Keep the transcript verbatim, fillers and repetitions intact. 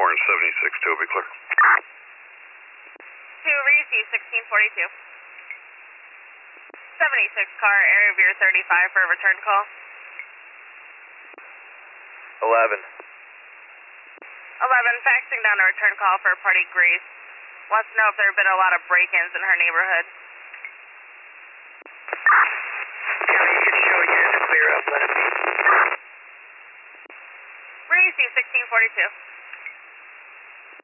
Orange seventy-six, two, be clear. two, receive sixteen forty-two. seventy-six car, area of your thirty-five for a return call. eleven. eleven, faxing down a return call for Party Grace. Wants to know if there have been a lot of break-ins in her neighborhood. Yeah, you can show you to clear up, let it be. Receive sixteen forty-two.